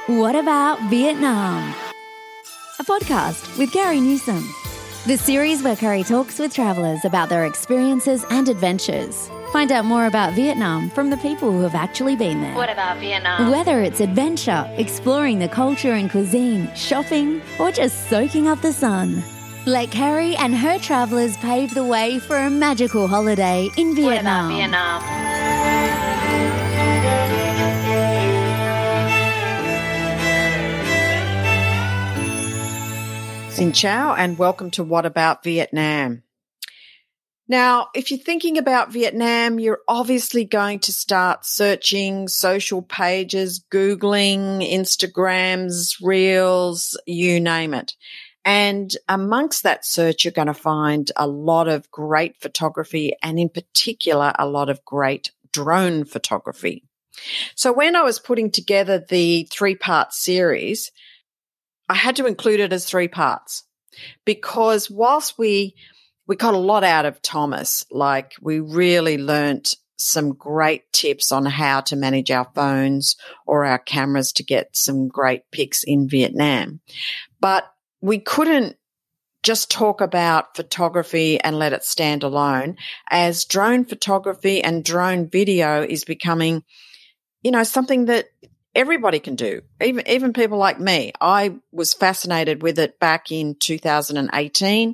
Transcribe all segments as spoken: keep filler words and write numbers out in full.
What About Vietnam? A podcast with Carrie Newsom. The series where Carrie talks with travellers about their experiences and adventures. Find out more about Vietnam from the people who have actually been there. What about Vietnam? Whether it's adventure, exploring the culture and cuisine, shopping, or just soaking up the sun. Let Carrie and her travellers pave the way for a magical holiday in Vietnam. What about Vietnam? Xin chào and welcome to What About Vietnam. Now, if you're thinking about Vietnam, you're obviously going to start searching social pages, Googling, Instagrams, Reels, you name it. And amongst that search, you're going to find a lot of great photography and in particular, a lot of great drone photography. So when I was putting together the three-part series, I had to include it as three parts because whilst we we got a lot out of Thomas, like we really learnt some great tips on how to manage our phones or our cameras to get some great pics in Vietnam. But we couldn't just talk about photography and let it stand alone, as drone photography and drone video is becoming, you know, something that everybody can do, even even people like me. I was fascinated with it back in two thousand eighteen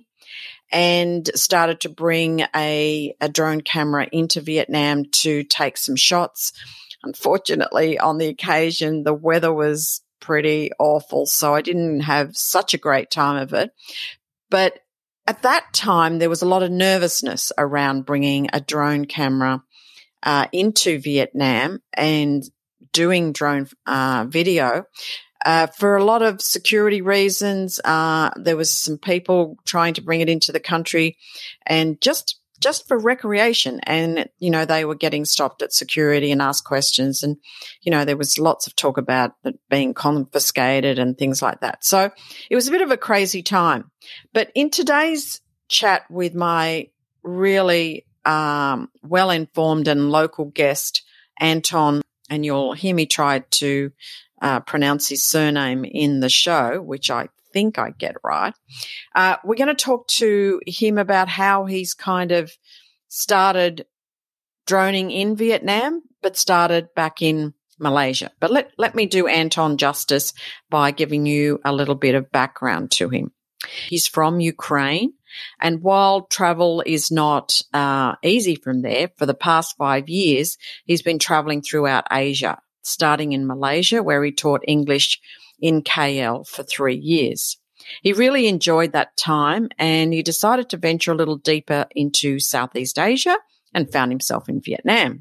and started to bring a, a drone camera into Vietnam to take some shots. Unfortunately, on the occasion, the weather was pretty awful, so I didn't have such a great time of it. But at that time, there was a lot of nervousness around bringing a drone camera uh, into Vietnam and doing drone uh, video. Uh, for a lot of security reasons, uh, there was some people trying to bring it into the country and just just for recreation. And, you know, they were getting stopped at security and asked questions. And, you know, there was lots of talk about it being confiscated and things like that. So it was a bit of a crazy time. But in today's chat with my really um, well-informed and local guest, Anton, and you'll hear me try to uh, pronounce his surname in the show, which I think I get right. Uh, we're going to talk to him about how he's kind of started droning in Vietnam, but started back in Malaysia. But let, let me do Anton justice by giving you a little bit of background to him. He's from Ukraine. And while travel is not uh, easy from there, for the past five years, he's been traveling throughout Asia, starting in Malaysia, where he taught English in K L for three years. He really enjoyed that time and he decided to venture a little deeper into Southeast Asia and found himself in Vietnam.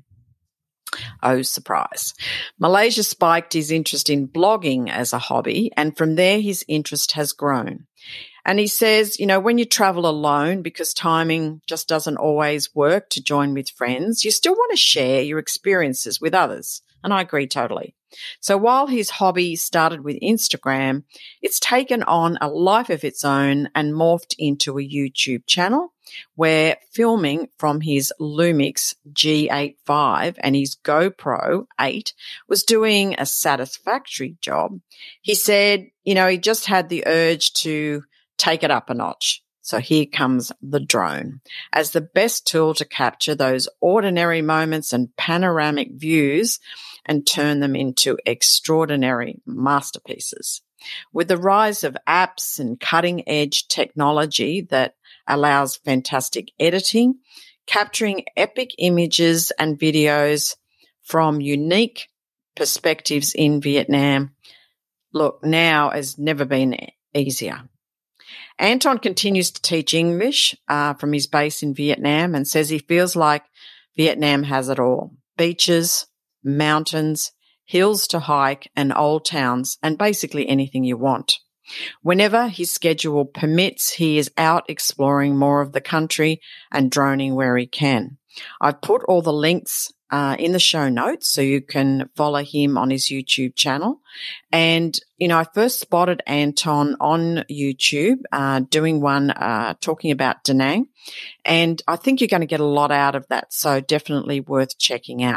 Oh, surprise. Malaysia spiked his interest in blogging as a hobby, and from there his interest has grown. And he says, you know, when you travel alone, because timing just doesn't always work to join with friends, you still want to share your experiences with others. And I agree totally. So while his hobby started with Instagram, it's taken on a life of its own and morphed into a YouTube channel where filming from his Lumix G eighty-five and his GoPro eight was doing a satisfactory job. He said, you know, he just had the urge to take it up a notch. So here comes the drone as the best tool to capture those ordinary moments and panoramic views and turn them into extraordinary masterpieces. With the rise of apps and cutting-edge technology that allows fantastic editing, capturing epic images and videos from unique perspectives in Vietnam, look, now has never been easier. Anton continues to teach English uh, from his base in Vietnam and says he feels like Vietnam has it all. Beaches, mountains, hills to hike, and old towns, and basically anything you want. Whenever his schedule permits, he is out exploring more of the country and droning where he can. I've put all the links uh, in the show notes so you can follow him on his YouTube channel. And, you know, I first spotted Anton on YouTube uh, doing one uh, talking about Da Nang, and I think you're going to get a lot out of that, so definitely worth checking out.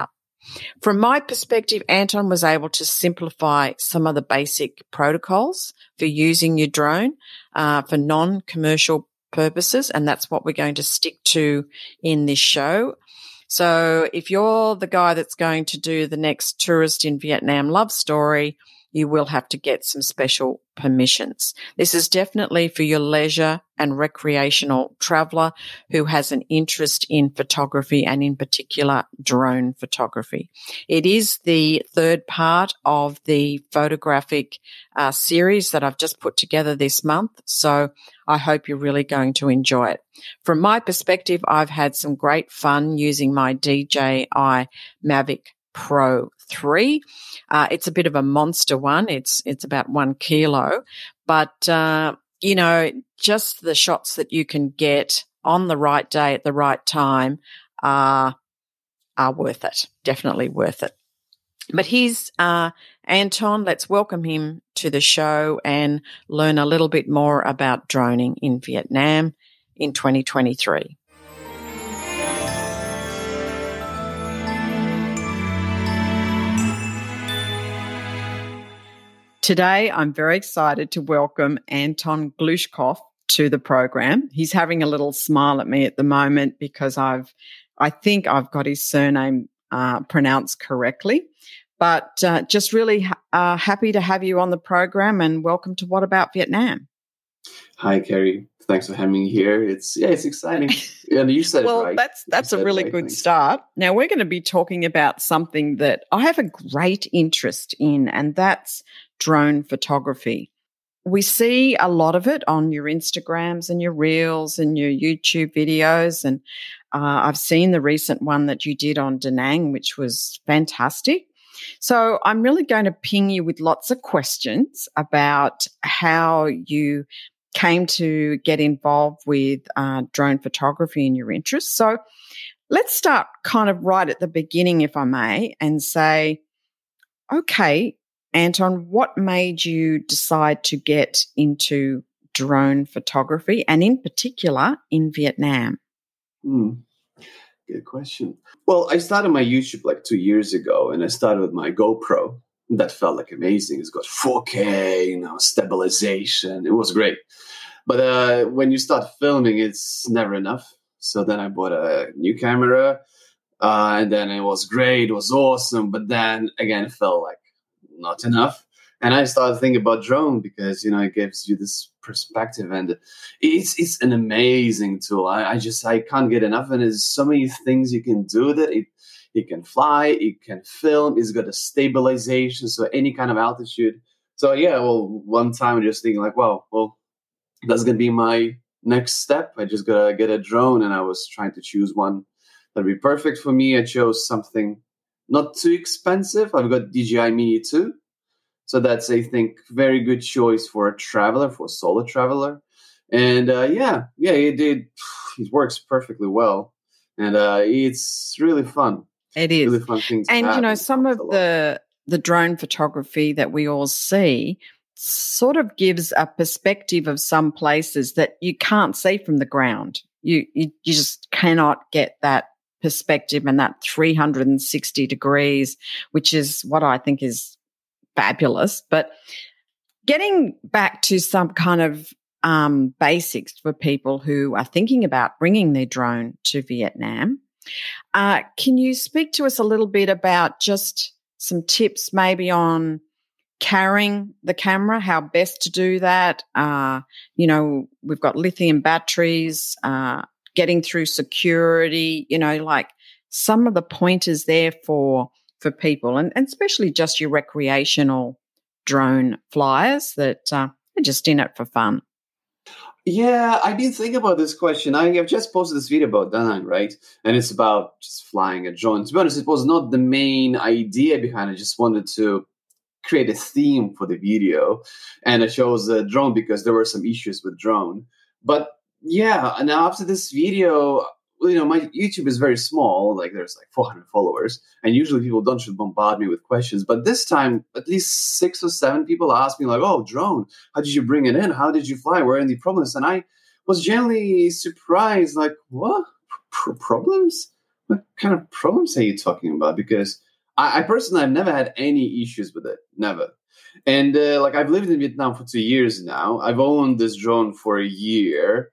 From my perspective, Anton was able to simplify some of the basic protocols for using your drone uh, for non-commercial purposes, and that's what we're going to stick to in this show. So if you're the guy that's going to do the next tourist in Vietnam love story, you will have to get some special permissions. This is definitely for your leisure and recreational traveller who has an interest in photography and in particular drone photography. It is the third part of the photographic uh, series that I've just put together this month. So I hope you're really going to enjoy it. From my perspective, I've had some great fun using my D J I Mavic Pro three. Uh, it's a bit of a monster one. It's, it's about one kilo, but, uh, you know, just the shots that you can get on the right day at the right time are, are worth it. Definitely worth it. But here's, uh, Anton. Let's welcome him to the show and learn a little bit more about droning in Vietnam in twenty twenty-three. Today, I'm very excited to welcome Anton Glushkov to the program. He's having a little smile at me at the moment because I've, I think I've got his surname uh, pronounced correctly. But uh, just really ha- uh, happy to have you on the program, and welcome to What About Vietnam. Hi, Carrie. Thanks for having me here. It's yeah, it's exciting. And you said well, it right. that's that's a really right, good thanks. start. Now we're going to be talking about something that I have a great interest in, and that's drone photography. We see a lot of it on your Instagrams and your Reels and your YouTube videos, and uh, I've seen the recent one that you did on Da Nang, which was fantastic. So I'm really going to ping you with lots of questions about how you came to get involved with uh, drone photography and your interests. So let's start kind of right at the beginning, if I may, and say, okay, Anton, what made you decide to get into drone photography and in particular in Vietnam? Hmm. Good question. Well, I started my YouTube like two years ago, and I started with my GoPro. That felt like amazing. It's got four K, you know, stabilization. It was great. But uh, when you start filming, it's never enough. So then I bought a new camera, uh, and then it was great. It was awesome. But then again, it felt like not enough. And I started thinking about drone because, you know, it gives you this perspective, and it's it's an amazing tool. I, I just, I can't get enough. And there's so many things you can do with it. It, it can fly, it can film, it's got a stabilization, so any kind of altitude. So yeah, well, one time I'm just thinking like, wow, well, that's going to be my next step. I just got to get a drone, and I was trying to choose one that'd be perfect for me. I chose something not too expensive. I've got D J I Mini two. So that's, I think, very good choice for a traveler, for a solo traveler. And uh, yeah, yeah, it did. It works perfectly well. And uh, it's really fun. It is. Really fun thing to and, have. you know, It some of helps a lot. the the drone photography that we all see sort of gives a perspective of some places that you can't see from the ground. You you, you just cannot get that perspective and that three hundred sixty degrees, which is what I think is fabulous. But getting back to some kind of um, basics for people who are thinking about bringing their drone to Vietnam, uh, can you speak to us a little bit about just some tips maybe on carrying the camera, how best to do that? Uh, you know, we've got lithium batteries, uh, getting through security, you know, like some of the pointers there for for people, and, and especially just your recreational drone flyers that uh, are just in it for fun. Yeah, I've been thinking about this question. I have just posted this video about Da Nang, right? And it's about just flying a drone. To be honest, it was not the main idea behind it. I just wanted to create a theme for the video. And I chose a drone because there were some issues with drone. But yeah, and now after this video, you know, my YouTube is very small, like there's like four hundred followers, and usually people don't should bombard me with questions. But this time, at least six or seven people asked me like, oh, drone, how did you bring it in? How did you fly? Where are any problems? And I was genuinely surprised, like, what? Pro- problems? What kind of problems are you talking about? Because I, I personally, I've never had any issues with it. Never. And uh, like I've lived in Vietnam for two years now. I've owned this drone for a year.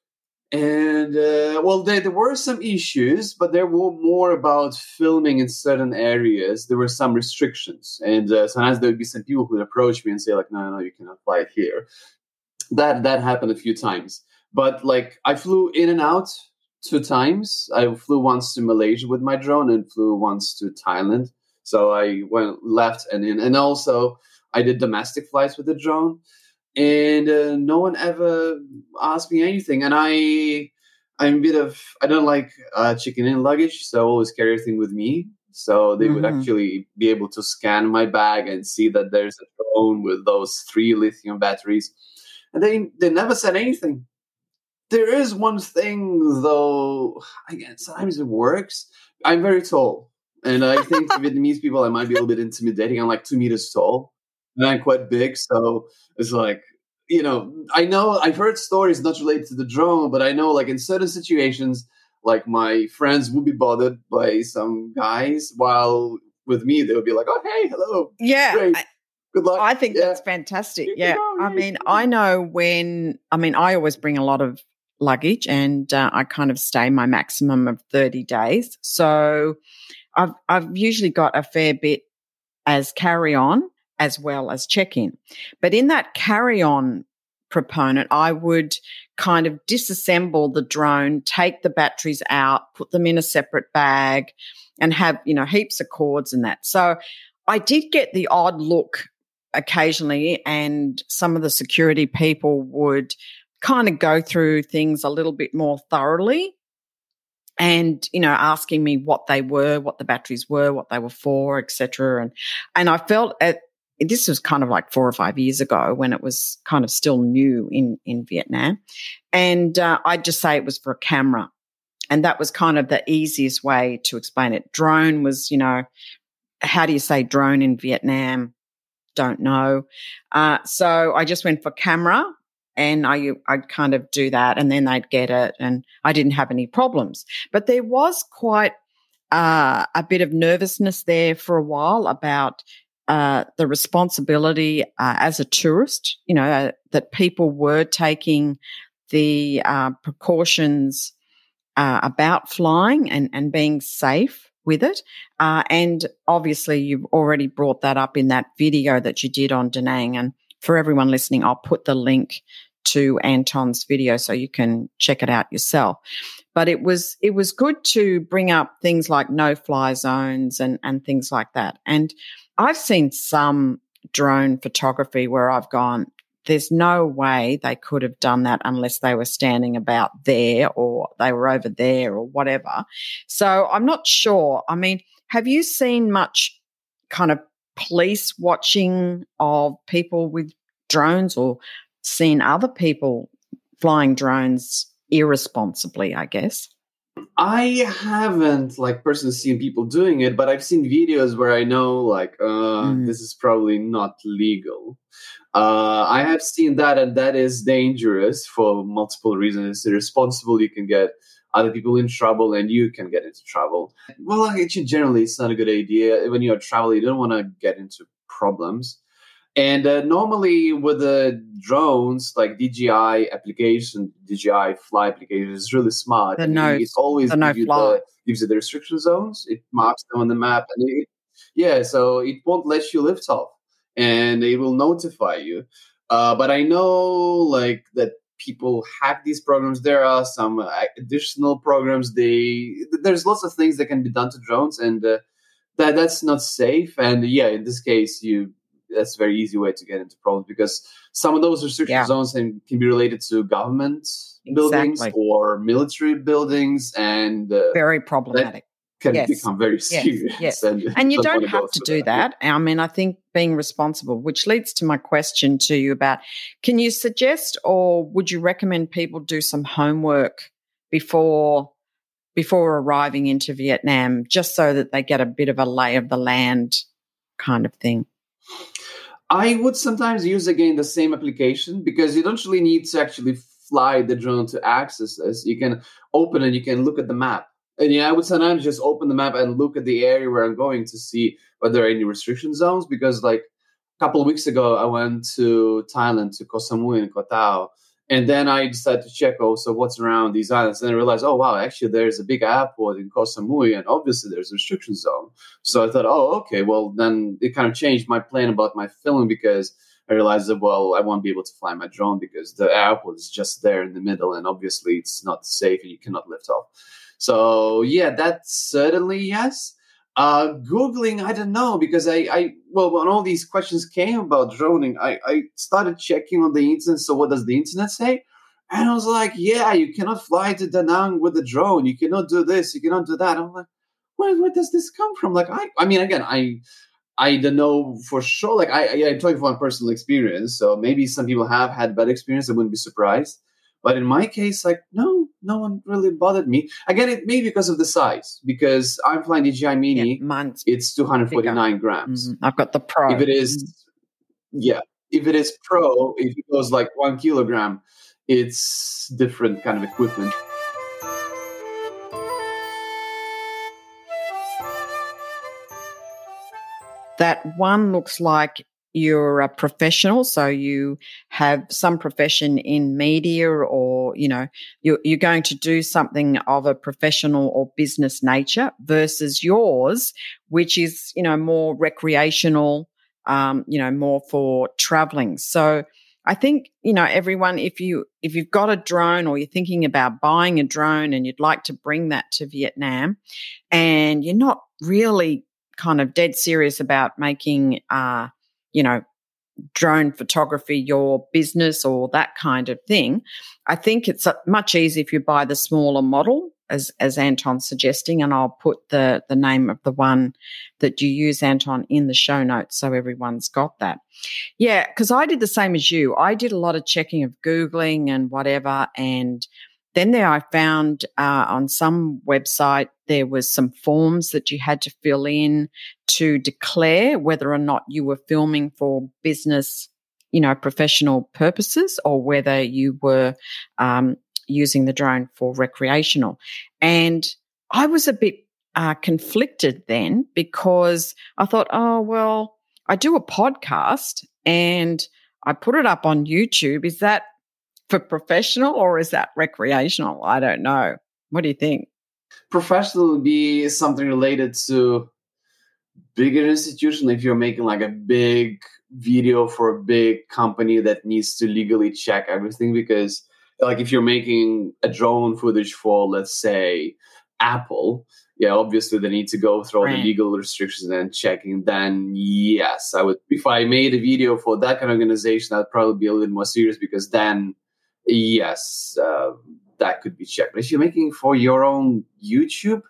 And, uh, well, there, there were some issues, but there were more about filming in certain areas. There were some restrictions. And uh, sometimes there would be some people who would approach me and say, like, no, no, no, you cannot fly it here. That that happened a few times. But, like, I flew in and out two times. I flew once to Malaysia with my drone and flew once to Thailand. So I went left and in. And also, I did domestic flights with the drone. And uh, no one ever asked me anything. And I, I'm a bit of, I don't like uh, chicken in luggage, so I always carry everything with me. So they mm-hmm. would actually be able to scan my bag and see that there's a drone with those three lithium batteries. And they, they never said anything. There is one thing, though, again, sometimes it works. I'm very tall. And I think to Vietnamese people, I might be a little bit intimidating. I'm like two meters tall. And I'm quite big, so it's like, you know, I know I've heard stories not related to the drone, but I know like in certain situations, like my friends would be bothered by some guys, while with me, they would be like, oh, hey, hello. Yeah. Great. Good luck. I think yeah. that's fantastic. Yeah. I mean, I know when, I mean, I always bring a lot of luggage and uh, I kind of stay my maximum of thirty days. So I've, I've usually got a fair bit as carry-on, as well as check-in. But in that carry-on proponent, I would kind of disassemble the drone, take the batteries out, put them in a separate bag, and have, you know, heaps of cords and that. So I did get the odd look occasionally, and some of the security people would kind of go through things a little bit more thoroughly and, you know, asking me what they were, what the batteries were, what they were for, et cetera. And, and I felt at this was kind of like four or five years ago when it was kind of still new in, in Vietnam. And uh, I'd just say it was for a camera. And that was kind of the easiest way to explain it. Drone was, you know, how do you say drone in Vietnam? Don't know. Uh, so I just went for camera and I, I'd kind of do that and then they'd get it and I didn't have any problems. But there was quite uh, a bit of nervousness there for a while about Uh, the responsibility uh, as a tourist, you know, uh, that people were taking the uh, precautions uh, about flying and, and being safe with it. Uh, and obviously you've already brought that up in that video that you did on Da Nang. And for everyone listening, I'll put the link to Anton's video so you can check it out yourself. But it was it was good to bring up things like no-fly zones and, and things like that. And I've seen some drone photography where I've gone, there's no way they could have done that unless they were standing about there or they were over there or whatever. So I'm not sure. I mean, have you seen much kind of police watching of people with drones or seen other people flying drones irresponsibly, I guess? I haven't like personally seen people doing it, but I've seen videos where I know like uh, mm. this is probably not legal. Uh, I have seen that, and that is dangerous for multiple reasons. It's irresponsible. You can get other people in trouble, and you can get into trouble. Well, actually, generally, it's not a good idea. When you're traveling, you don't want to get into problems. And uh, normally with the drones, like D J I application, D J I fly application is really smart. The no, it always the gives, no you fly. the, gives you the restriction zones. It marks them on the map. And it, yeah, so it won't let you lift off. And it will notify you. Uh, but I know like that people hack these programs. There are some additional programs. They There's lots of things that can be done to drones. And uh, that that's not safe. And yeah, in this case, you... that's a very easy way to get into problems because some of those restriction yeah. zones can, can be related to government exactly. buildings or military buildings, and uh, very problematic. Can yes. become very serious. Yes. yes. And, and you don't have to do that. that. I mean, I think being responsible, which leads to my question to you about, can you suggest or would you recommend people do some homework before before arriving into Vietnam, just so that they get a bit of a lay of the land kind of thing? I would sometimes use, again, the same application because you don't really need to actually fly the drone to access this. You can open it, you can look at the map And yeah, I would sometimes just open the map and look at the area where I'm going to see whether there are any restriction zones. Because like a couple of weeks ago, I went to Thailand, to Koh Samui and Koh Tao. And then I decided to check also what's around these islands. And I realized, oh, wow, actually there's a big airport in Koh Samui. And obviously there's a restriction zone. So I thought, oh, okay, well, then it kind of changed my plan about my filming, because I realized that, well, I won't be able to fly my drone because the airport is just there in the middle. And obviously it's not safe and you cannot lift off. So, yeah, that's certainly yes. Uh, Googling, I don't know, because I, I, well, when all these questions came about droning, I, I started checking on the internet. So what does the internet say? And I was like, yeah, you cannot fly to Da Nang with the drone. You cannot do this. You cannot do that. I'm like, where, where does this come from? Like, I, I mean, again, I, I don't know for sure. Like, I, I, I'm talking from personal experience. So maybe some people have had bad experience. I wouldn't be surprised. But in my case, like, no, no one really bothered me. Again, it may be because of the size, because I'm flying D J I Mini. Yeah, it's two hundred forty-nine bigger. grams. Mm-hmm. I've got the Pro. If it is, yeah, if it is Pro, if it goes like one kilogram, it's different kind of equipment. That one looks like you're a professional, so you have some profession in media, or, you know, you're, you're going to do something of a professional or business nature, versus yours, which is, you know, more recreational, um, you know, more for traveling. So I think, you know, everyone, if you, if you've got a drone, or you're thinking about buying a drone and you'd like to bring that to Vietnam, and you're not really kind of dead serious about making, uh, you know, drone photography your business or that kind of thing, I think it's much easier if you buy the smaller model, as as Anton's suggesting, and I'll put the, the name of the one that you use, Anton, in the show notes so everyone's got that. Yeah, because I did the same as you. I did a lot of checking of Googling and whatever, and then there I found uh, on some website there was some forms that you had to fill in to declare whether or not you were filming for business, you know, professional purposes, or whether you were um, using the drone for recreational. And I was a bit uh, conflicted then, because I thought, oh, well, I do a podcast and I put it up on YouTube. Is that for professional or is that recreational? I don't know. What do you think? Professional would be something related to bigger institution. If you're making like a big video for a big company that needs to legally check everything, because like if you're making a drone footage for, let's say, Apple, yeah, obviously they need to go through all right. the legal restrictions and checking. Then yes, I would. If I made a video for that kind of organization, I'd probably be a little more serious, because then yes, uh, that could be checked. But if you're making for your own YouTube,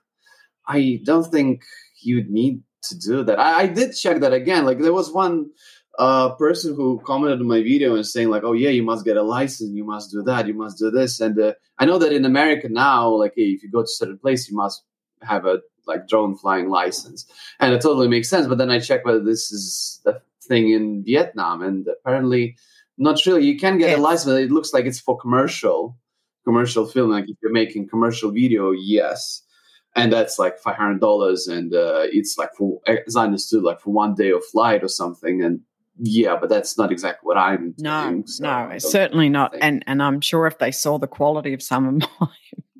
I don't think you'd need to do that. I, I did check that again. Like there was one uh, person who commented on my video and saying like, oh yeah, you must get a license, you must do that, you must do this. And uh, I know that in America now, like hey, if you go to a certain place, you must have a like drone flying license. And it totally makes sense. But then I checked whether this is the thing in Vietnam, and apparently not really. You can get yes. a license, but it looks like it's for commercial, commercial film. Like if you're making commercial video, yes. And that's like five hundred dollars. And uh, it's like for, as I understood, like for one day of flight or something. And yeah, but that's not exactly what I'm no, doing. So no, certainly not. And and I'm sure if they saw the quality of some of my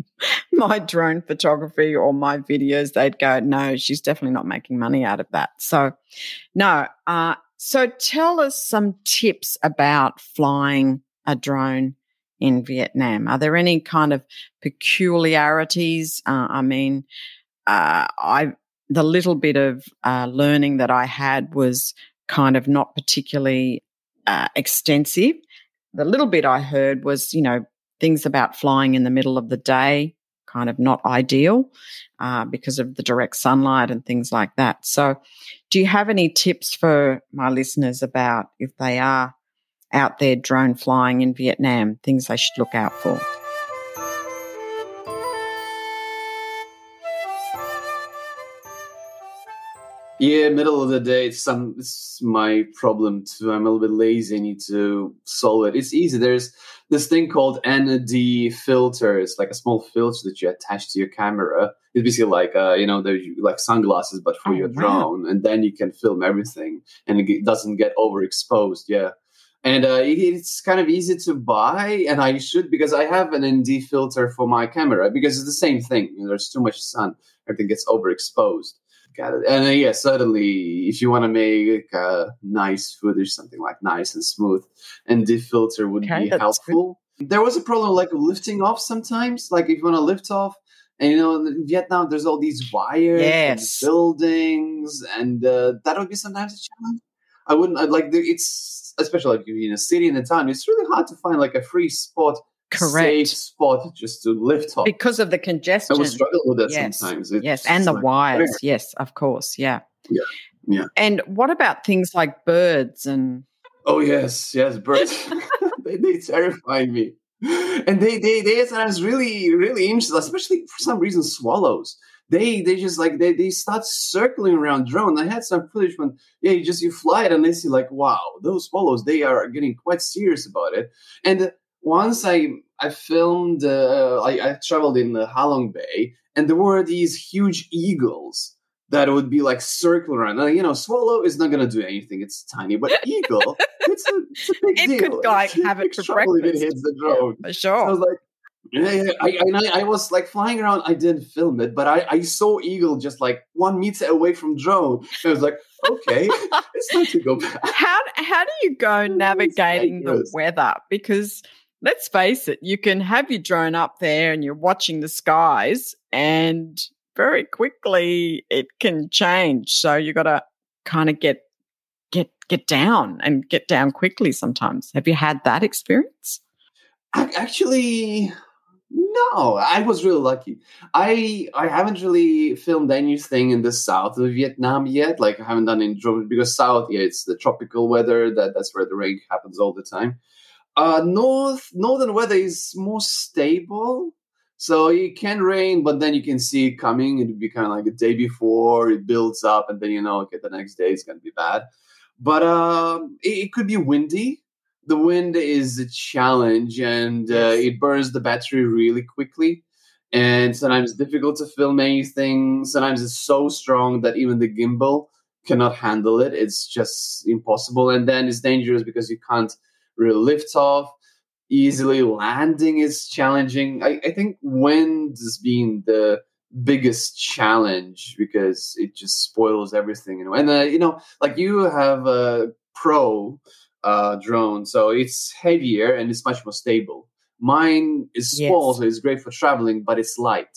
my drone photography or my videos, they'd go, no, she's definitely not making money out of that. So no. Uh, so tell us some tips about flying a drone in Vietnam. Are there any kind of peculiarities? Uh, I mean, uh, I the little bit of uh, learning that I had was kind of not particularly uh, extensive. The little bit I heard was, you know, things about flying in the middle of the day, kind of not ideal uh, because of the direct sunlight and things like that. So do you have any tips for my listeners about if they are out there drone flying in Vietnam, things they should look out for? Yeah, middle of the day. It's some. It's my problem too. I'm a little bit lazy. I need to solve it. It's easy. There's this thing called N D filter. It's like a small filter that you attach to your camera. It's basically like uh, you know, there's like sunglasses, but for Oh, your wow. drone, and then you can film everything, and it ge- doesn't get overexposed. Yeah, and uh, it, it's kind of easy to buy, and I should because I have an N D filter for my camera because it's the same thing. You know, there's too much sun, everything gets overexposed. Got it. And uh, yeah, certainly, if you want to make uh, nice footage, something like nice and smooth, N D filter would Okay, be that's helpful. There was a problem like lifting off sometimes. Like if you want to lift off, and you know, in Vietnam, there's all these wires Yes. and buildings, and uh, that would be sometimes a challenge. I wouldn't. I'd like the, it's especially like if you're in a city in a town. It's really hard to find like a free spot, Correct. safe spot just to lift off. Because of the I congestion. would struggle with that Yes. sometimes. It's Yes. just And the like, wires. where? Yes, of course. Yeah. Yeah, yeah. And what about things like birds and Oh yes, yes, birds. they they terrify me, and they they they sometimes really really interesting, especially for some reason swallows. They they just like they, they start circling around drone. I had some footage when yeah you just you fly it and they see like wow those swallows they are getting quite serious about it. And once I I filmed uh, I, I traveled in the Halong Bay and there were these huge eagles that would be like circling around. Now, you know, swallow is not going to do anything. It's tiny, but eagle, it's a, it's a big it deal. could like It's have it big for trouble if breakfast? it hits the drone. For So I was sure. like, yeah, yeah. I, and I, I was like flying around. I didn't film it, but I, I saw eagle just like one meter away from drone. And I was like, okay, it's time to go back. How how do you go It's navigating the dangerous. weather? Because let's face it, you can have your drone up there and you're watching the skies, and very quickly it can change. So you got to kind of get get get down and get down quickly. Sometimes, have you had that experience? Ac- Actually, no. I was really lucky. I I haven't really filmed anything in the south of Vietnam yet. Like I haven't done in drone because south, yeah, it's the tropical weather. That that's where the rain happens all the time. Uh, north northern weather is more stable, so it can rain, but then you can see it coming. It'd be kind of like a day before it builds up, and then you know, okay, the next day it's gonna be bad. But um, it, it could be windy. The wind is a challenge, and uh, Yes. it burns the battery really quickly. And sometimes it's difficult to film anything. Sometimes it's so strong that even the gimbal cannot handle it. It's just impossible. And then it's dangerous because you can't really lift off easily. Landing is challenging. I, I think wind has been the biggest challenge because it just spoils everything. And, uh, you know, like you have a pro uh, drone, so it's heavier and it's much more stable. Mine is small, Yes. so it's great for traveling, but it's light.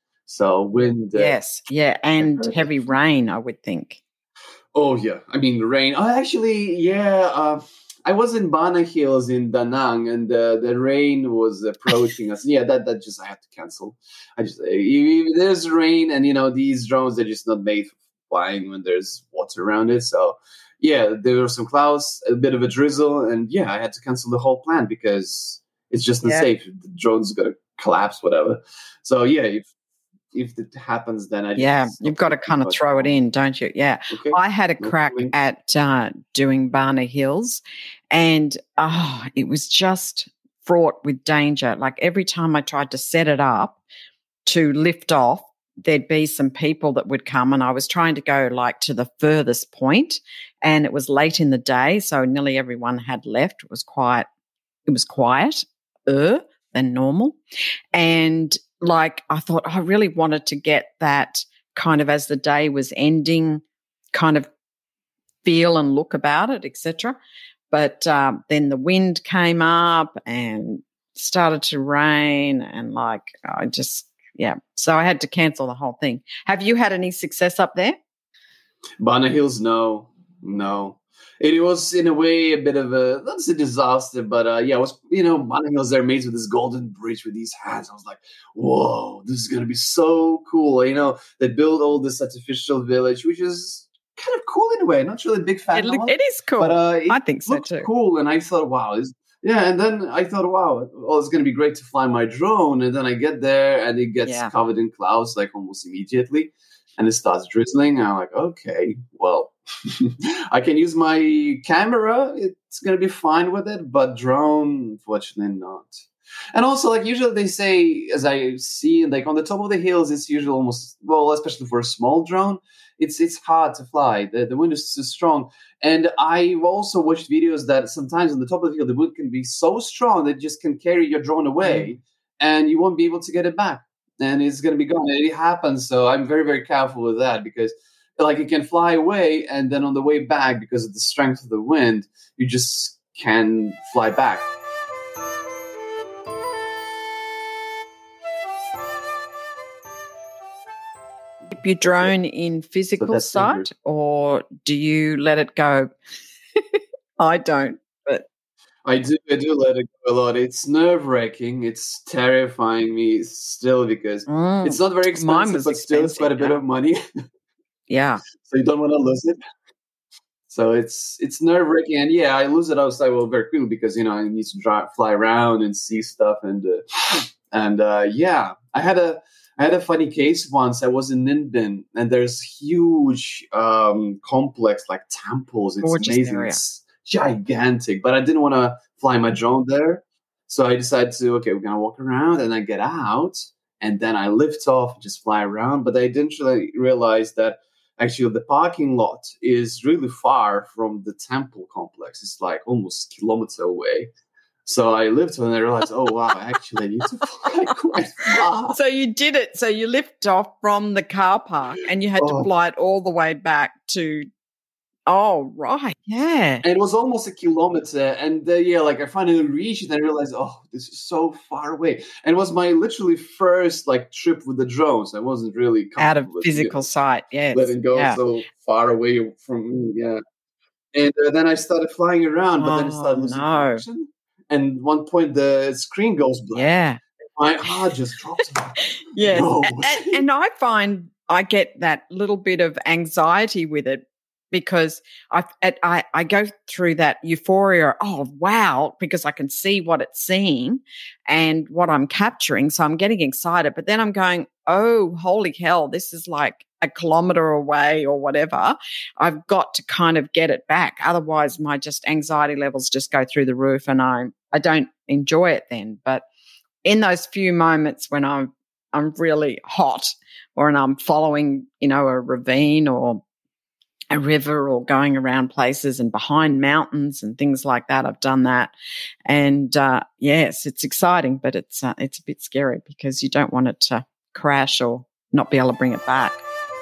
So wind. Uh, Yes. Yeah. And hurt it. heavy rain, I would think. Oh yeah, I mean rain. Oh, actually, yeah. Uh, I was in Bana Hills in Da Nang, and uh, the rain was approaching us. Yeah, that that just I had to cancel. I just uh, if if there's rain, and you know these drones are just not made for flying when there's water around it. So yeah, there were some clouds, a bit of a drizzle, and yeah, I had to cancel the whole plan because it's just not Yeah. safe. The drone's gonna collapse, whatever. So yeah, if if it happens, then I just Yeah. stop You've got to thinking kind of about throw it drone. in, don't you? Yeah. Okay. I had a No crack feeling. at uh, doing Barna Hills, and oh, it was just fraught with danger. Like every time I tried to set it up to lift off, there'd be some people that would come, and I was trying to go like to the furthest point, and it was late in the day, so nearly everyone had left. It was quiet. It was quiet, er, than normal, and like I thought, I really wanted to get that kind of as the day was ending, kind of feel and look about it, et cetera. But um, then the wind came up and started to rain, and like I just, yeah. So I had to cancel the whole thing. Have you had any success up there? Bana Hills, no, no. It was in a way a bit of a not a disaster, but uh, yeah, it was you know Bana Hills. They're made with this golden bridge with these hands. I was like, whoa, this is gonna be so cool. You know, they build all this artificial village, which is kind of cool in a way. Not really a big fan It, of it is cool. but uh, it I think so looked too. cool, and I thought, wow, this, yeah. And then I thought, wow, well, it's gonna be great to fly my drone. And then I get there, and it gets Yeah. covered in clouds like almost immediately. and it starts drizzling. And I'm like, okay, well, I can use my camera. It's going to be fine with it, but drone, unfortunately not. And also, like, usually they say, as I see, like, on the top of the hills, it's usually almost, well, especially for a small drone, it's it's hard to fly. The, the wind is too strong. And I've also watched videos that sometimes on the top of the hill, the wind can be so strong that it just can carry your drone away, mm. and you won't be able to get it back. And it's going to be gone. And it happens. So I'm very, very careful with that because, like, it can fly away, and then on the way back, because of the strength of the wind, you just can fly back. Keep your drone in physical so sight, or do you let it go? I don't, but I do. I do let it go a lot. It's nerve wracking. It's terrifying me still because mm. it's not very expensive, but still it's quite a bit yeah. of money. Yeah. So you don't want to lose it. So it's it's nerve wracking, and yeah, I lose it outside well very quickly because you know I need to drive, fly around and see stuff, and uh, and uh, yeah, I had a. I had a funny case once. I was in Ninh Binh, and there's huge um, complex like temples. It's Gorgeous amazing. Area. It's gigantic. But I didn't want to fly my drone there. So I decided to, okay, we're going to walk around and then get out. And then I lift off and just fly around. But I didn't really realize that actually the parking lot is really far from the temple complex. It's like almost a kilometer away. So I lived and I realized, oh, wow, actually I need to fly quite far. So you did it. So you lift off from the car park and you had oh. to fly it all the way back to, oh, right, yeah. And it was almost a kilometer. And uh, yeah, like I finally reached it and I realized, oh, this is so far away. And it was my literally first like trip with the drones. I wasn't really out of with, physical you know, sight, yes. letting go yeah. so far away from me, yeah. And uh, then I started flying around, but oh, then I started losing no. connection. And at one point, the screen goes black. Yeah. My heart just drops. Yes. No. and, and I find I get that little bit of anxiety with it because I, I, I go through that euphoria, oh, wow, because I can see what it's seeing and what I'm capturing. So I'm getting excited. But then I'm going, oh, holy hell, this is like a kilometer away or whatever. I've got to kind of get it back. Otherwise, my just anxiety levels just go through the roof and I, I don't enjoy it then. But in those few moments when I'm, I'm really hot or and I'm following, you know, a ravine or a river or going around places and behind mountains and things like that, I've done that. And, uh, yes, it's exciting, but it's, uh, it's a bit scary because you don't want it to crash or not be able to bring it back.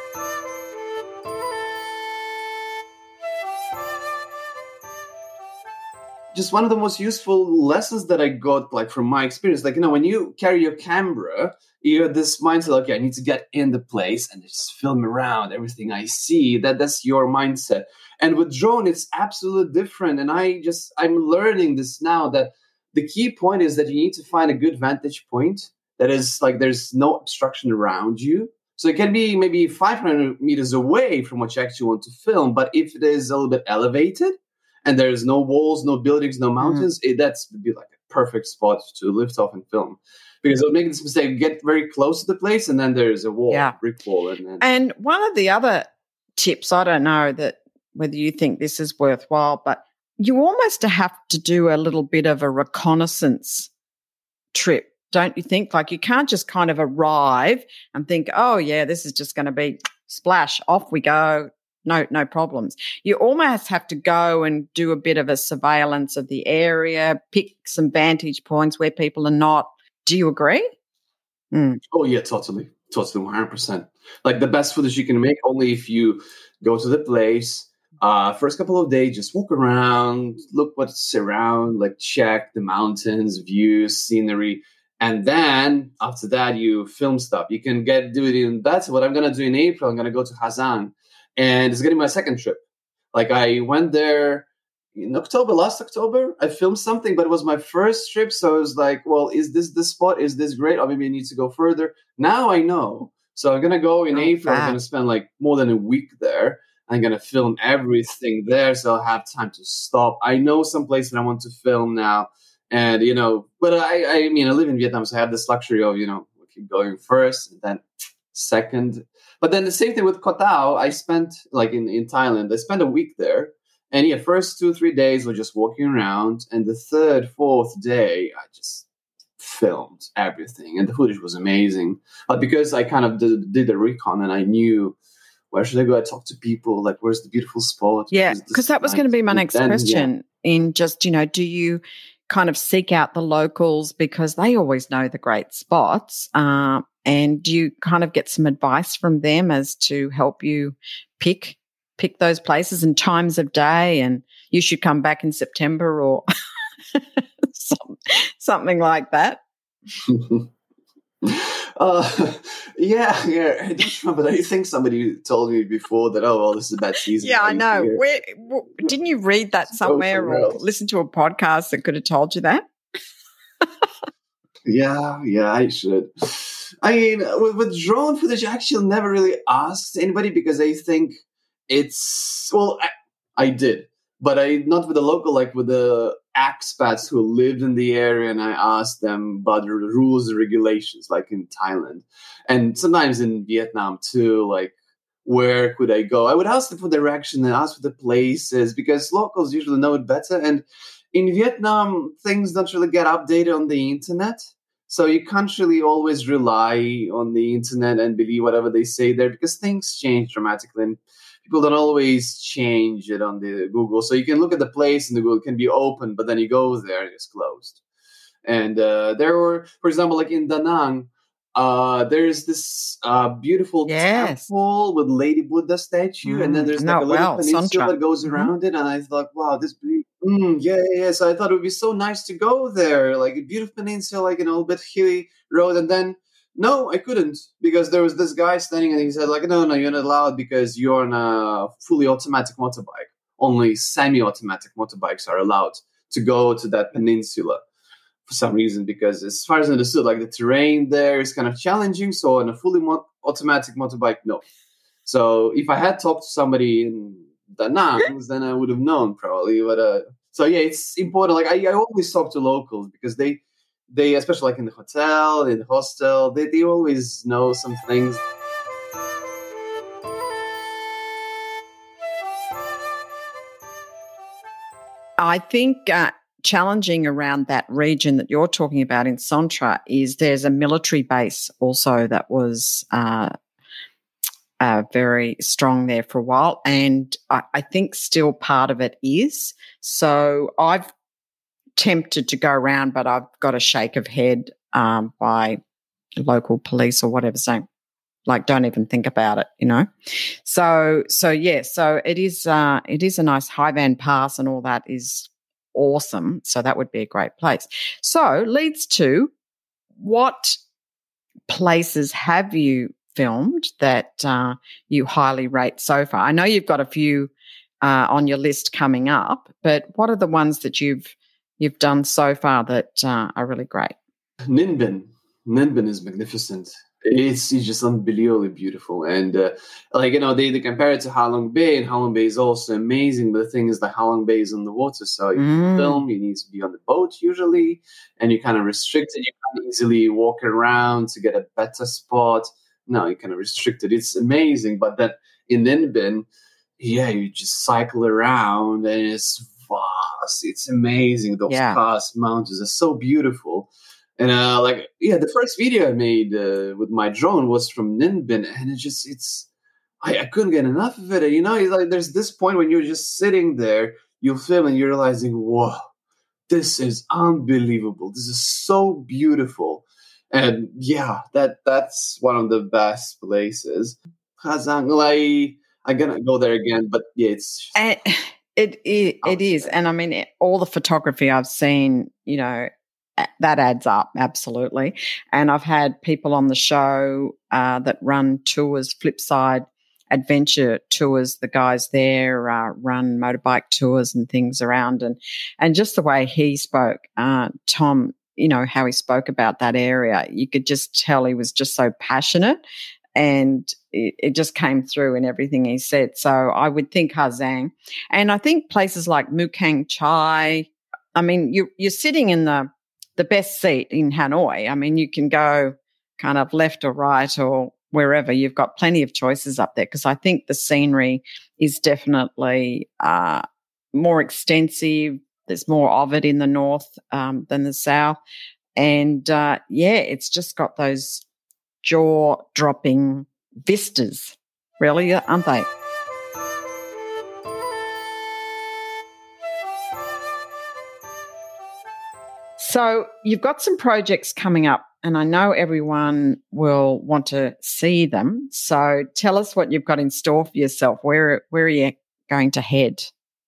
Just one of the most useful lessons that I got, like from my experience, like, you know, when you carry your camera, you have this mindset, okay, I need to get in the place and just film around everything I see. That that's your mindset. And with drone, it's absolutely different. And I just, I'm learning this now that the key point is that you need to find a good vantage point that is like, there's no obstruction around you. So it can be maybe five hundred meters away from what you actually want to film. But if it is a little bit elevated, and there's no walls, no buildings, no mountains, mm. it, that's would be like a perfect spot to lift off and film. Because they'll make this mistake, get very close to the place, and then there's a wall, yeah. brick wall. And, then... and one of the other tips, I don't know that whether you think this is worthwhile, but you almost have to do a little bit of a reconnaissance trip, don't you think? Like you can't just kind of arrive and think, oh, yeah, this is just going to be splash, off we go. No, no problems. You almost have to go and do a bit of a surveillance of the area, pick some vantage points where people are not. Do you agree? Mm. Oh, yeah, totally. Totally, one hundred percent. Like the best footage you can make only if you go to the place, uh, first couple of days, just walk around, look what's around, like check the mountains, views, scenery. And then after that, you film stuff. You can get do it in, that's what I'm going to do in April. I'm going to go to Kazan. And it's going to be my second trip. Like I went there in October, last October. I filmed something, but it was my first trip. So I was like, well, is this the spot? Is this great? Or maybe I need to go further. Now I know. So I'm going to go in oh, April. Fab. I'm going to spend like more than a week there. I'm going to film everything there. So I'll have time to stop. I know some places I want to film now. And, you know, but I, I mean, I live in Vietnam, so I have this luxury of, you know, keep going first and then second. But then the same thing with Koh Tao. I spent, like in, in Thailand, I spent a week there. And yeah, first two, three days were just walking around. And the third, fourth day, I just filmed everything. And the footage was amazing. But because I kind of did, did a recon and I knew, where should I go? I talked to people, like, where's the beautiful spot? Yeah, because that was going to be my next then, question. Yeah. In just, you know, do you kind of seek out the locals because they always know the great spots? Uh, and do you kind of get some advice from them as to help you pick pick those places and times of day, and you should come back in September or some, something like that? uh, yeah, yeah. I don't remember. I think somebody told me before that, oh, well, this is a bad season. Yeah, I know. Where, where, didn't you read that somewhere or listen to a podcast that could have told you that? yeah, yeah, I should. I mean, with, with drone footage, I actually never really asked anybody because I think it's, well, I, I did, but I not with the local, like with the expats who lived in the area, and I asked them about the rules and regulations, like in Thailand, and sometimes in Vietnam too, like where could I go? I would ask them for direction and ask for the places because locals usually know it better. And in Vietnam, things don't really get updated on the internet. So you can't really always rely on the internet and believe whatever they say there because things change dramatically. And people don't always change it on the Google. So you can look at the place and the Google can be open, but then you go there and it's closed. And uh, there were, for example, like in Da Nang, uh, there's this uh, beautiful yes. temple with Lady Buddha statue. Mm, and then there's like a little well, peninsula Santra. that goes mm-hmm. around it. And I thought, wow, this be- mm, yeah, yeah, yeah. So I thought it would be so nice to go there. Like a beautiful peninsula, like, you know, a bit hilly road. And then no, I couldn't because there was this guy standing and he said, like, no, no, you're not allowed because you're on a fully automatic motorbike. Only semi-automatic motorbikes are allowed to go to that peninsula for some reason because as far as I understood, like the terrain there is kind of challenging. So on a fully mo- automatic motorbike, no. So if I had talked to somebody in Da Nang, then I would have known probably. But uh, so yeah, it's important. Like I, I always talk to locals because they, They, especially like in the hotel, in the hostel, they, they always know some things. I think uh, challenging around that region that you're talking about in Santra is there's a military base also that was uh, uh, very strong there for a while. And I, I think still part of it is. So I've tempted to go around, but I've got a shake of head um, by local police or whatever saying, like, don't even think about it, you know. So, so yeah, so it is. Uh, it is a nice Hai Van Pass, and all that is awesome. So that would be a great place. So leads to what places have you filmed that uh, you highly rate so far? I know you've got a few uh, on your list coming up, but what are the ones that you've you've done so far that uh, are really great? Ninh Binh. Ninh Binh is magnificent. It's, it's just unbelievably beautiful. And, uh, like, you know, they, they compare it to Ha Long Bay, and Ha Long Bay is also amazing. But the thing is that Ha Long Bay is on the water. So if mm. you film, you need to be on the boat usually. And you're kind of restricted. You can't easily walk around to get a better spot. No, you're kind of restricted. It's amazing. But then in Ninh Binh, yeah, you just cycle around and it's vast. It's amazing. Those yeah. past mountains are so beautiful. And uh, like, yeah, the first video I made uh, with my drone was from Ninh Binh, and it just, it's, I, I couldn't get enough of it. And, you know, it's like there's this point when you're just sitting there, you film and you're realizing, whoa, this is unbelievable. This is so beautiful. And yeah, that that's one of the best places. Kha Giang, like, I'm gonna go there again, but yeah, it's. And it it, it is, and I mean, it, all the photography I've seen, you know, that adds up absolutely. And I've had people on the show uh, that run tours, Flipside Adventure tours. The guys there uh, run motorbike tours and things around, and and just the way he spoke, uh, Tom, you know, how he spoke about that area, you could just tell he was just so passionate, and it, it just came through in everything he said. So I would think Kha Giang, and I think places like Mukang Chai. I mean, you you're sitting in the the best seat in Hanoi. I mean, you can go kind of left or right or wherever, you've got plenty of choices up there, because I think the scenery is definitely uh, more extensive. There's more of it in the north um, than the south. And, uh, yeah, it's just got those jaw-dropping vistas, really, aren't they? So you've got some projects coming up, and I know everyone will want to see them. So tell us what you've got in store for yourself. Where where are you going to head?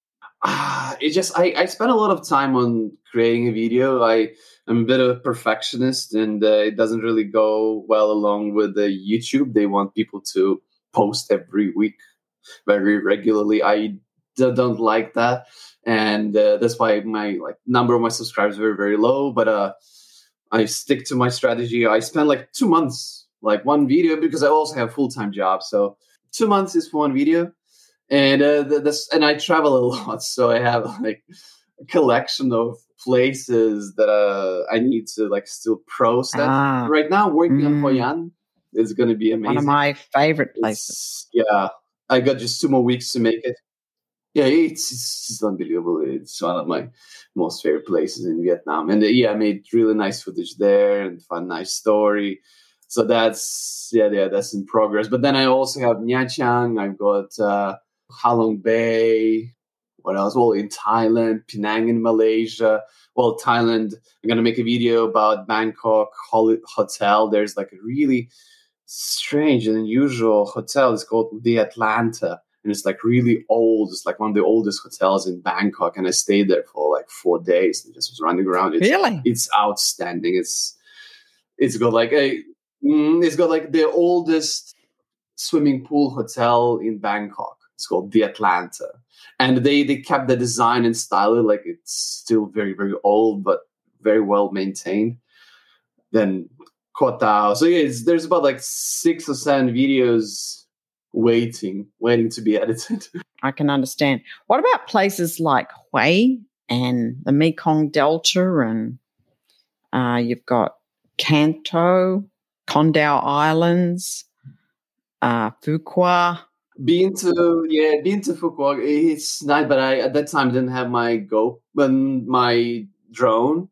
Ah, it just I, I spent a lot of time on creating a video. I am a bit of a perfectionist, and uh, it doesn't really go well along with the YouTube. They want people to post every week very regularly. I d- don't like that, and uh, that's why my like number of my subscribers are very very low. But uh, I stick to my strategy. I spend like two months like one video, because I also have a full time job. So two months is for one video. And uh, this, and I travel a lot, so I have like a collection of places that uh, I need to like still process. Ah, right now, working mm. on Hoi An is going to be amazing. One of my favorite places. It's, yeah, I got just two more weeks to make it. Yeah, it's, it's it's unbelievable. It's one of my most favorite places in Vietnam, and uh, yeah, I made really nice footage there and found a nice story. So that's yeah, yeah, that's in progress. But then I also have Nha Trang. I've got uh, Halong Bay. What else? Well, in Thailand, Penang in Malaysia. Well, Thailand, I'm going to make a video about Bangkok Hotel. There's like a really strange and unusual hotel. It's called The Atlanta. And it's like really old. It's like one of the oldest hotels in Bangkok. And I stayed there for like four days and just was running around. It's, really? It's outstanding. It's It's got like a, it's got like the oldest swimming pool hotel in Bangkok. It's called The Atlanta. And they, they kept the design and style, like it's still very, very old, but very well maintained. Then Koh Tao. So yeah, it's, there's about like six or seven videos waiting, waiting to be edited. I can understand. What about places like Hue and the Mekong Delta, and uh, you've got Kanto, Condau Islands, uh, Phu Quoc? Been to yeah, been to Phu Quoc. It's nice, but I at that time didn't have my Go, my drone,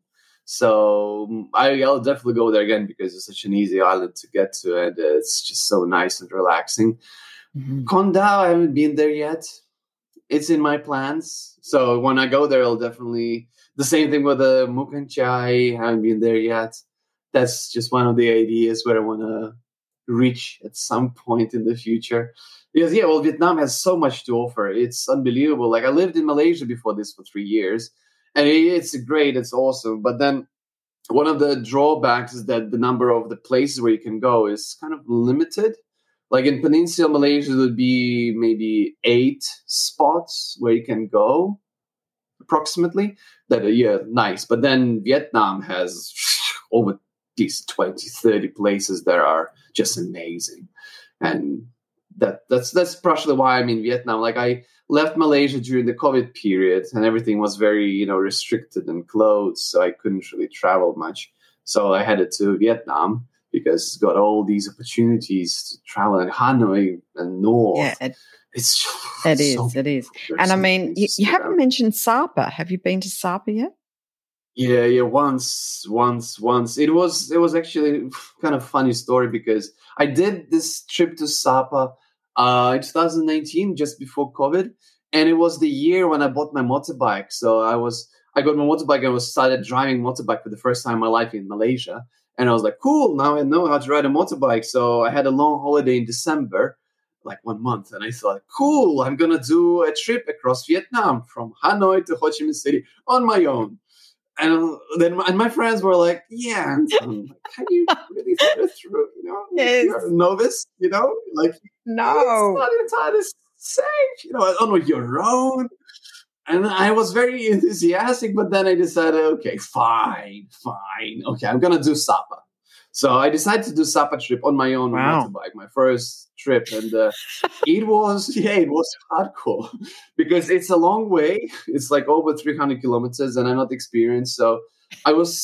so I, I'll definitely go there again because it's such an easy island to get to, and it's just so nice and relaxing. Mm-hmm. Condau, I haven't been there yet. It's in my plans, so when I go there, I'll definitely. The same thing with the Mukang Chai. I haven't been there yet. That's just one of the ideas where I want to reach at some point in the future. Because, yeah, well, Vietnam has so much to offer. It's unbelievable. Like, I lived in Malaysia before this for three years, and it's great. It's awesome. But then one of the drawbacks is that the number of the places where you can go is kind of limited. Like, in Peninsula Malaysia, there would be maybe eight spots where you can go, approximately. That are, yeah, nice. But then Vietnam has over at least twenty, thirty places that are just amazing. And that that's that's partially why I'm in Vietnam. Like, I left Malaysia during the COVID period, and everything was very, you know, restricted and closed, so I couldn't really travel much. So I headed to Vietnam because it's got all these opportunities to travel in Hanoi and North. Yeah, it, it's it is, so it is. And I mean, you, you haven't mentioned Sapa. Have you been to Sapa yet? Yeah, yeah, once, once, once. It was, it was actually kind of funny story because I did this trip to Sapa uh, in twenty nineteen, just before COVID, and it was the year when I bought my motorbike. So I was, I got my motorbike and was started driving motorbike for the first time in my life in Malaysia, and I was like, cool, now I know how to ride a motorbike. So I had a long holiday in December, like one month, and I thought, cool, I'm gonna do a trip across Vietnam from Hanoi to Ho Chi Minh City on my own. And then my, and my friends were like, yeah, Anton, like, can you really put it through? You know, yes. You're a novice, you know, like, no, it's not entirely safe, you know, on your own. And I was very enthusiastic, but then I decided, okay, fine, fine. Okay, I'm going to do Sapa. So I decided to do Sapa trip on my own wow. motorbike, my first trip. And uh, it was, yeah, it was hardcore because it's a long way. It's like over three hundred kilometers and I'm not experienced. So I was,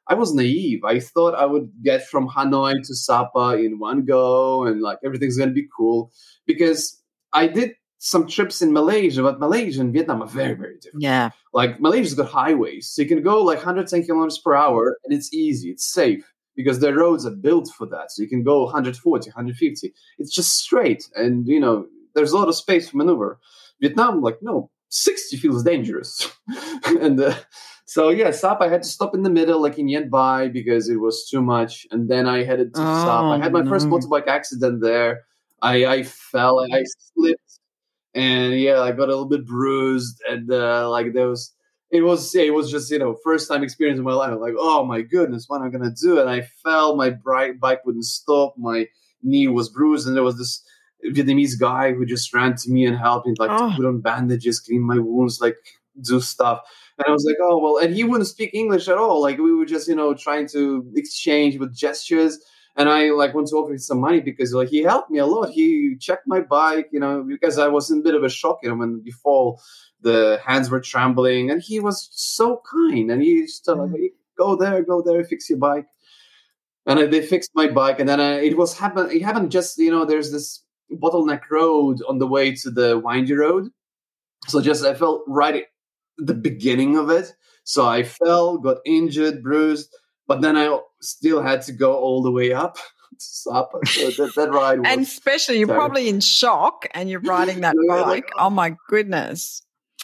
I was naive. I thought I would get from Hanoi to Sapa in one go and like everything's going to be cool because I did some trips in Malaysia, but Malaysia and Vietnam are very, very different. Yeah. Like Malaysia's got highways, so you can go like one hundred ten kilometers per hour and it's easy, it's safe because the roads are built for that. So you can go one hundred forty, one hundred fifty. It's just straight and, you know, there's a lot of space for maneuver. Vietnam, like, no, sixty feels dangerous. and uh, so, yeah, Sapa, I had to stop in the middle, like in Yen Bai, because it was too much. And then I headed to Oh, Sapa. I had my no. first motorbike accident there. I, I fell, I slipped. And yeah, I got a little bit bruised, and uh, like there was, it was, yeah, it was just you know first time experience in my life. I'm like, oh my goodness, what am I gonna do? And I fell, my bri- bike wouldn't stop, my knee was bruised, and there was this Vietnamese guy who just ran to me and helped me, like Oh. to put on bandages, clean my wounds, like do stuff. And I was like, oh well, and he wouldn't speak English at all. Like we were just you know trying to exchange with gestures. And I like went to offer him some money because like he helped me a lot. He checked my bike, you know, because I was in a bit of a shock. You know, when you fall, the hands were trembling, and he was so kind. And he just told me, "Go there, go there, fix your bike." And I, they fixed my bike, and then I, it was happen. It happened just you know. There's this bottleneck road on the way to the windy road, so just I felt right at the beginning of it. So I fell, got injured, bruised. But then I still had to go all the way up to Sapa. So that, that ride was And especially you're terrible. probably in shock and you're riding that Yeah, bike. like, Oh, my goodness.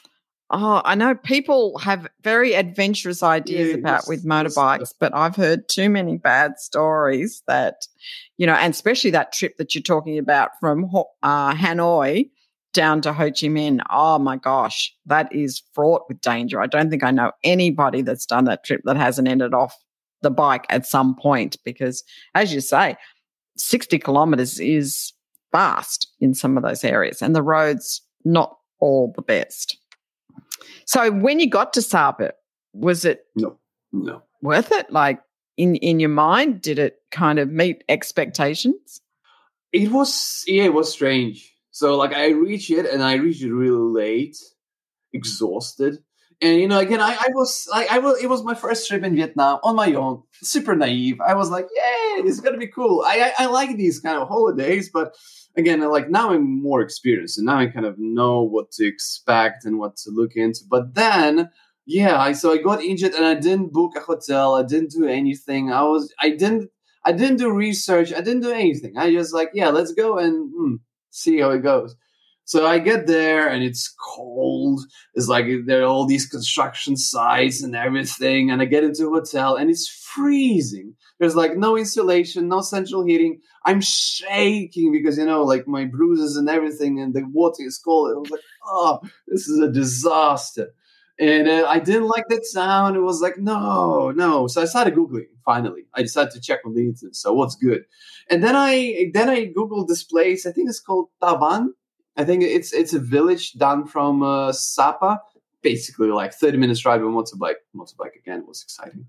Oh, I know people have very adventurous ideas Yeah, about it's- with it's- motorbikes, but I've heard too many bad stories that, you know, and especially that trip that you're talking about from Ho- uh, Hanoi down to Ho Chi Minh. Oh, my gosh, that is fraught with danger. I don't think I know anybody that's done that trip that hasn't ended off the bike at some point because, as you say, sixty kilometers is fast in some of those areas and the roads not all the best. So when you got to Sapa, was it No, no. worth it? Like in, in your mind, did it kind of meet expectations? It was, yeah, it was strange. So, like, I reached it, and I reached it really late, exhausted. And, you know, again, I, I was, like, I was, it was my first trip in Vietnam on my own, super naive. I was like, yay, it's going to be cool. I, I, I like these kind of holidays, but again, like, now I'm more experienced, and now I kind of know what to expect and what to look into. But then, yeah, I, so I got injured, and I didn't book a hotel. I didn't do anything. I was, I didn't, I didn't do research. I didn't do anything. I just like, yeah, let's go and hmm, see how it goes. So I get there and it's cold. It's like there are all these construction sites and everything. And I get into a hotel and it's freezing. There's like no insulation, no central heating. I'm shaking because, you know, like my bruises and everything and the water is cold. I was like, oh, this is a disaster. And uh, I didn't like that sound. It was like, no, no. So I started Googling, finally. I decided to check on the internet. So what's good? And then I then I Googled this place. I think it's called Taban. I think it's it's a village down from uh, Sapa. Basically, like thirty minutes ride with motorbike. Motorbike, again, was exciting.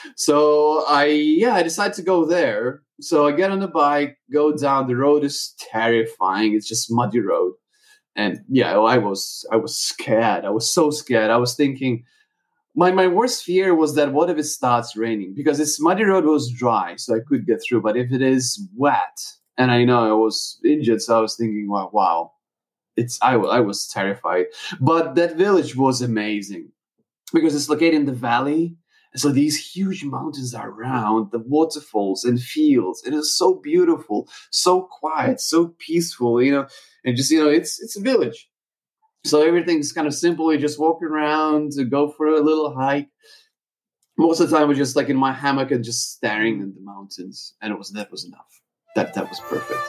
So I, yeah, I decided to go there. So I get on the bike, go down. The road is terrifying. It's just muddy road. And yeah, I was I was scared. I was so scared. I was thinking, my, my worst fear was that what if it starts raining? Because this muddy road was dry, so I could get through. But if it is wet, and I know I was injured, so I was thinking, wow, wow, it's I, I was terrified. But that village was amazing because it's located in the valley. So these huge mountains are around, the waterfalls and fields. It is so beautiful, so quiet, so peaceful, you know. And just, you know, it's it's a village. So everything's kind of simple. You just walk around, to go for a little hike. Most of the time, I was just like in my hammock and just staring at the mountains. And it was that was enough. That that was perfect.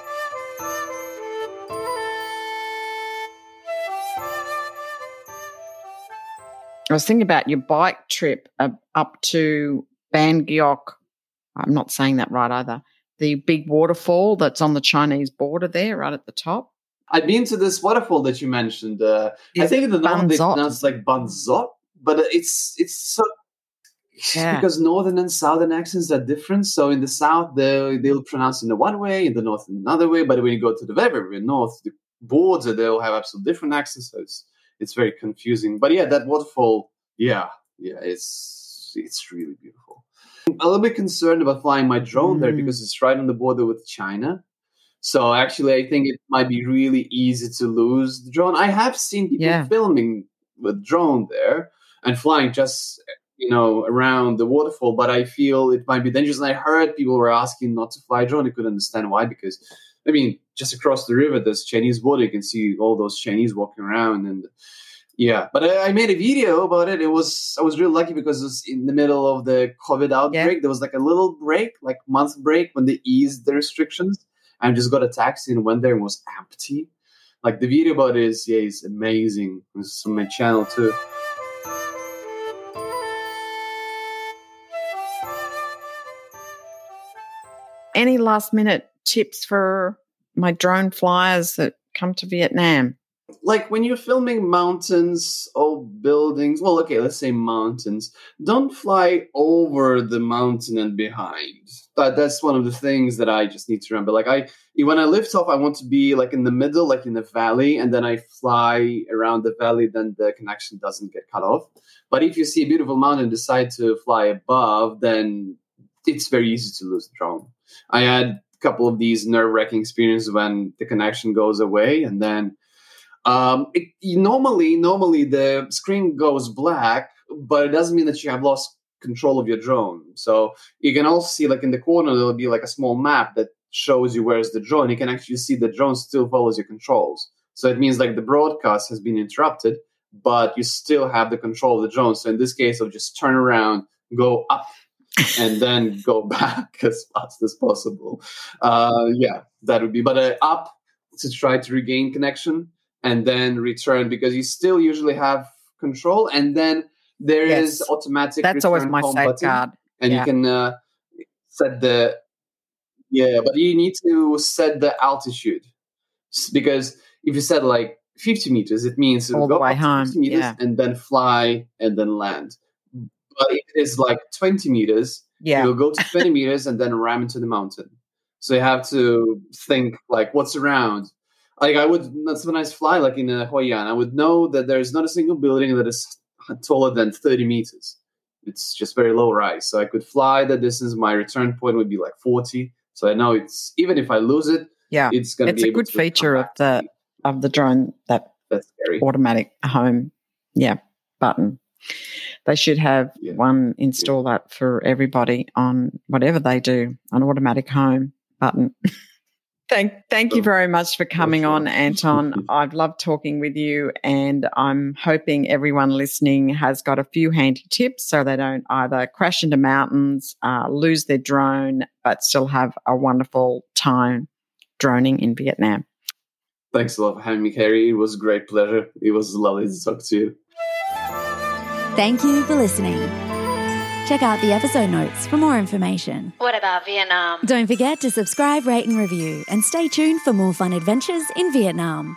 I was thinking about your bike trip uh, up to Ban Giok. I'm not saying that right either. The big waterfall that's on the Chinese border there, right at the top. I've been to this waterfall that you mentioned. Uh, I Is think in the north Ban they Zot? pronounce like Ban Zot, but it's it's so Yeah. because northern and southern accents are different. So in the south they they'll pronounce it in one way, in the north in another way. But when you go to the very very north, the border they'll have absolutely different accents. So it's it's very confusing. But yeah, that waterfall, yeah, yeah, it's it's really beautiful. a little bit concerned about flying my drone Mm. there because it's right on the border with China. So actually, I think it might be really easy to lose the drone. I have seen people Yeah. filming with drone there and flying just, you know, around the waterfall, but I feel it might be dangerous. And I heard people were asking not to fly drone. I couldn't understand why, because, I mean, just across the river, there's Chinese border. You can see all those Chinese walking around. And yeah, but I, I made a video about it. It was, I was really lucky because it was in the middle of the COVID outbreak. Yeah. There was like a little break, like month break when they eased the restrictions. I just got a taxi and went there and it was empty. Like the video about it is, yeah, it's amazing. It's on my channel too. Any last minute tips for my drone flyers that come to Vietnam? Like when you're filming mountains or buildings, well, okay, let's say mountains, don't fly over the mountain and behind. That that's one of the things that I just need to remember. Like I, when I lift off, I want to be like in the middle, like in the valley, and then I fly around the valley, then the connection doesn't get cut off. But if you see a beautiful mountain and decide to fly above, then it's very easy to lose the drone. I had a couple of these nerve-wracking experiences when the connection goes away, and then Um, it, normally, normally the screen goes black, but it doesn't mean that you have lost control of your drone. So you can also see, like in the corner, there'll be like a small map that shows you where's the drone. You can actually see the drone still follows your controls. So it means like the broadcast has been interrupted, but you still have the control of the drone. So in this case, I'll just turn around, go up, and then go back as fast as possible. Uh, yeah, that would be, but uh, up to try to regain connection. And then return, because you still usually have control. And then there Yes. is automatic That's return always my home button. safeguard. And Yeah. you can uh, set the, yeah, but you need to set the altitude. S- Because if you set like fifty meters, it means it'll All the go way up to home, fifty meters yeah. and then fly and then land. But if it is like twenty meters, Yeah. you'll go to twenty meters and then ram into the mountain. So you have to think like what's around. Like I would, that's when I fly like in uh, Hoi An, I would know that there's not a single building that is taller than thirty meters. It's just very low rise. So I could fly the distance. My return point would be like forty. So I know it's, even if I lose it, Yeah. it's going to It's be a able good to come feature of back to the me. of the drone, that That's scary. automatic home, yeah, button. They should have Yeah. one install that for everybody on whatever they do, an automatic home button. Thank, thank you Sure. very much for coming sure. on, Anton. I've loved talking with you, and I'm hoping everyone listening has got a few handy tips so they don't either crash into mountains, uh, lose their drone, but still have a wonderful time droning in Vietnam. Thanks a lot for having me, Carrie. It was a great pleasure. It was lovely to talk to you. Thank you for listening. Check out the episode notes for more information. What about Vietnam? Don't forget to subscribe, rate, and review, and stay tuned for more fun adventures in Vietnam.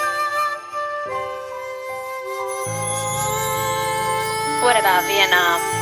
What about Vietnam?